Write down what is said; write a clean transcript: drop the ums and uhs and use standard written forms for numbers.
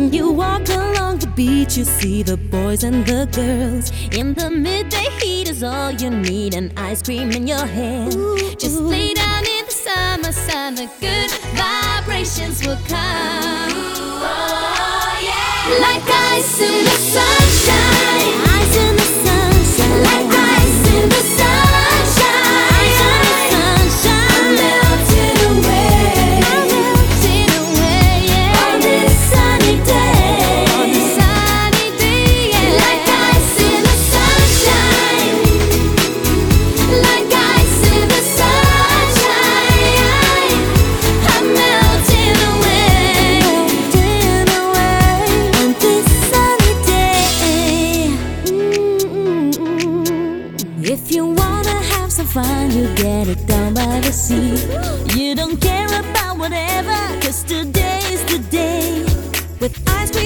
You walk along the beach, you see the boys and the girls. In the midday heat is all you need, and ice cream in your hand. Just lay down in the summer sun, the good vibrations will come. Like ice in the sunshine, ice in the sunshine, like ice in the sunshine, ice in the sunshine. I'm melting away, I'm melting away, yeah. On this sunny day, on this sunny day, yeah. Like ice in the sunshine, like ice in the sunshine. I'm melting away, melting away on this sunny day. If you wanna have some fun, you get it down by the sea. You don't care about whatever, 'cause today is the day. With ice cream